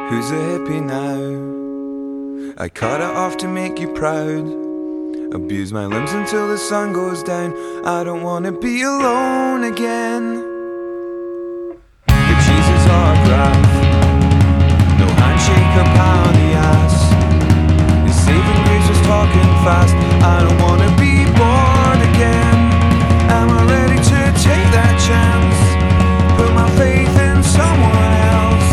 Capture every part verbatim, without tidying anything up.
Who's a hippie now? I cut it off to make you proud. Abuse my limbs until the sun goes down. I don't wanna be alone again. The Jesus autograph, no handshake or pound the ass. His saving grace was talking fast. I don't wanna be born again. Am I ready to take that chance? Put my faith in someone else.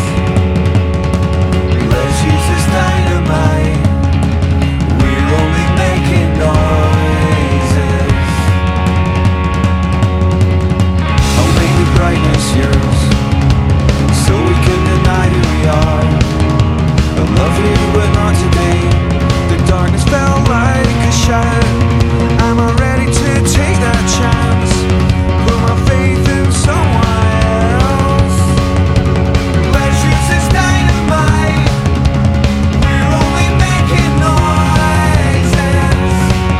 Let's use this dynamite. We're only making noises. I'll make the brightness yours, so we can deny who we are. I love you, but not today. The darkness felt like a shout. Am I ready to take that chance? Put my faith in someone else. Let's use this dynamite. We're only making noises.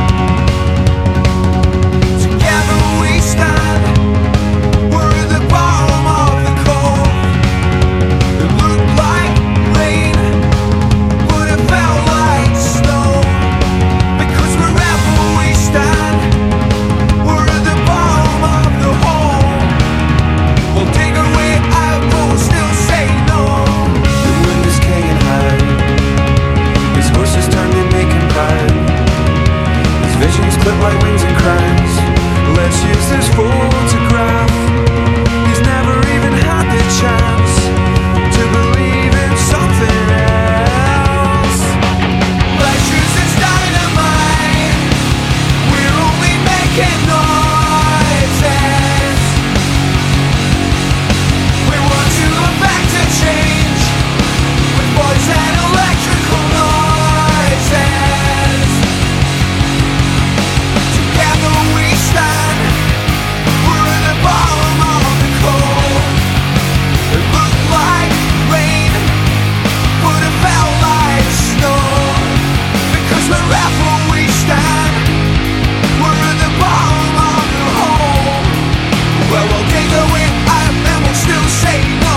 Together we stand. We're at the bottom of the cove. It looked like rain, but it felt like snow. Because wherever we stand, we're at the bottom of the hole. We'll dig our way out, but we'll still say no. The wind is king high. His horses turned and make him proud. His visions clip like wings and crowns. Let's use this photograph. He's never even had the chance to believe in something else. Let's use this dynamite. We're only making noises. We want to affect a change with voice and electrical noises. Together we stand. We're at the bottom of the cold. It looked like rain, but it felt like snow. Because wherever we stand, we're at the bottom of the hole. Well, we'll dig our way out and we'll still say no.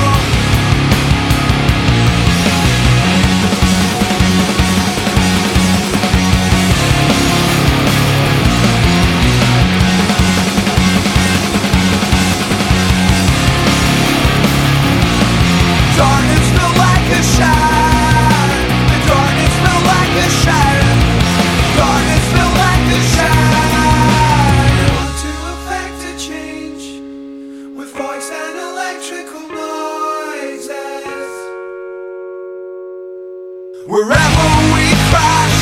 Darkness felt like a shout. The darkness felt like a shout. Darkness felt like a shout. We want to affect a change with voice and electrical noises. Wherever we crash,